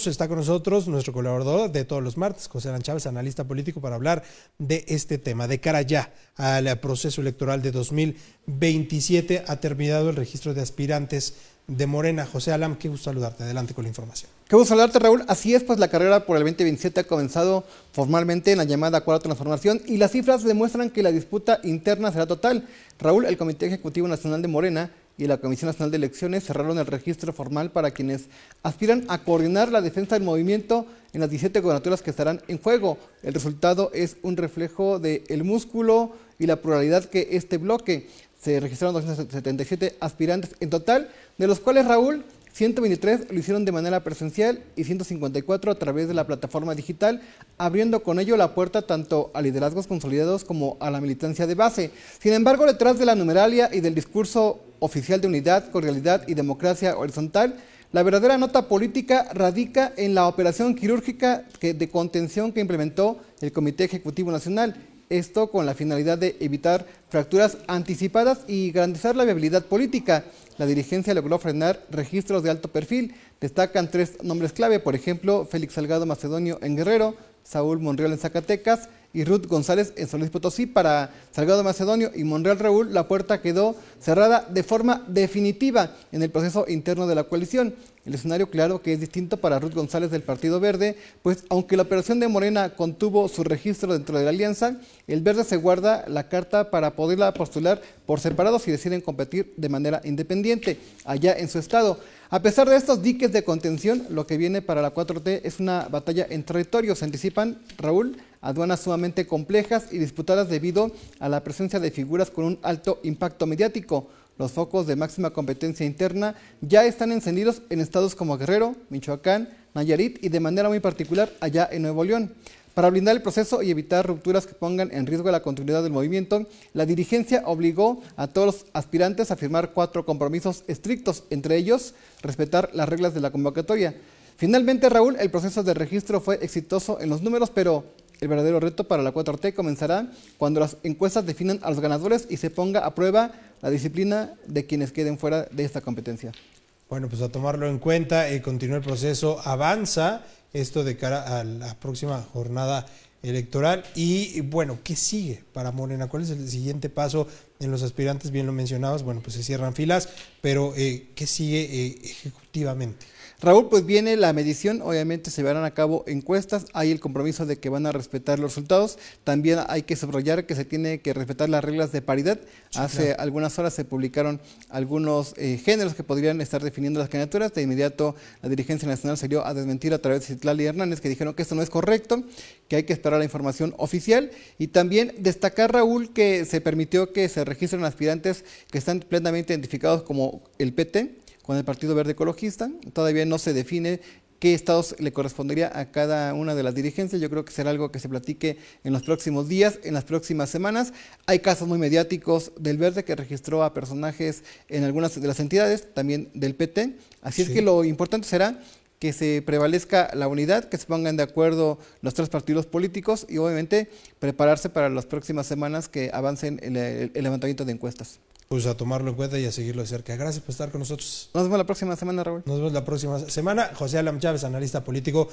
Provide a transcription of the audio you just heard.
Está con nosotros nuestro colaborador de todos los martes, José Alan Chávez, analista político, para hablar de este tema. De cara ya al proceso electoral de 2027, ha terminado el registro de aspirantes de Morena. José Alan, qué gusto saludarte. Adelante con la información. Qué gusto saludarte, Raúl. Así es, pues la carrera por el 2027 ha comenzado formalmente en la llamada Cuarta Transformación y las cifras demuestran que la disputa interna será total. Raúl, el Comité Ejecutivo Nacional de Morena y la Comisión Nacional de Elecciones cerraron el registro formal para quienes aspiran a coordinar la defensa del movimiento en las 17 gobernaturas que estarán en juego. El resultado es un reflejo del músculo y la pluralidad que este bloque. Se registraron 277 aspirantes en total, de los cuales, Raúl, 123 lo hicieron de manera presencial y 154 a través de la plataforma digital, abriendo con ello la puerta tanto a liderazgos consolidados como a la militancia de base. Sin embargo, detrás de la numeralia y del discurso oficial de unidad, cordialidad y democracia horizontal, la verdadera nota política radica en la operación quirúrgica de contención que implementó el Comité Ejecutivo Nacional. Esto con la finalidad de evitar fracturas anticipadas y garantizar la viabilidad política. La dirigencia logró frenar registros de alto perfil. Destacan 3 nombres clave, por ejemplo, Félix Salgado Macedonio en Guerrero, Saúl Monreal en Zacatecas y Ruth González en San Luis Potosí. Para Salgado Macedonio y Monreal Raúl, la puerta quedó cerrada de forma definitiva en el proceso interno de la coalición. El escenario, claro, que es distinto para Ruth González del Partido Verde, pues aunque la operación de Morena contuvo su registro dentro de la alianza, el Verde se guarda la carta para poderla postular por separado si deciden competir de manera independiente allá en su estado. A pesar de estos diques de contención, lo que viene para la 4T es una batalla en territorio. Se anticipan, Raúl, aduanas sumamente complejas y disputadas debido a la presencia de figuras con un alto impacto mediático. Los focos de máxima competencia interna ya están encendidos en estados como Guerrero, Michoacán, Nayarit y de manera muy particular allá en Nuevo León. Para blindar el proceso y evitar rupturas que pongan en riesgo la continuidad del movimiento, la dirigencia obligó a todos los aspirantes a firmar 4 compromisos estrictos, entre ellos respetar las reglas de la convocatoria. Finalmente, Raúl, el proceso de registro fue exitoso en los números, pero el verdadero reto para la 4T comenzará cuando las encuestas definan a los ganadores y se ponga a prueba la disciplina de quienes queden fuera de esta competencia. Bueno, pues a tomarlo en cuenta, continúa el proceso, avanza esto de cara a la próxima jornada electoral. Y bueno, ¿qué sigue para Morena? ¿Cuál es el siguiente paso en los aspirantes? Bien lo mencionabas, bueno, pues se cierran filas, pero ¿qué sigue ejecutivamente? Raúl, pues viene la medición, obviamente se llevarán a cabo encuestas, hay el compromiso de que van a respetar los resultados, también hay que subrayar que se tiene que respetar las reglas de paridad. Sí, hace algunas horas se publicaron algunos géneros que podrían estar definiendo las candidaturas. De inmediato la dirigencia nacional salió a desmentir a través de Citlali Hernández, que dijeron que esto no es correcto, que hay que esperar la información oficial. Y también destacar, Raúl, que se permitió que se registren aspirantes que están plenamente identificados como el PT, con el Partido Verde Ecologista. Todavía no se define qué estados le correspondería a cada una de las dirigencias. Yo creo que será algo que se platique en los próximos días, en las próximas semanas. Hay casos muy mediáticos del Verde que registró a personajes en algunas de las entidades, también del PT. Así es que lo importante será que se prevalezca la unidad, que se pongan de acuerdo los 3 partidos políticos y obviamente prepararse para las próximas semanas que avancen el levantamiento de encuestas. Pues a tomarlo en cuenta y a seguirlo de cerca. Gracias por estar con nosotros. Nos vemos la próxima semana, Raúl. Nos vemos la próxima semana. José Alan Chávez, analista político.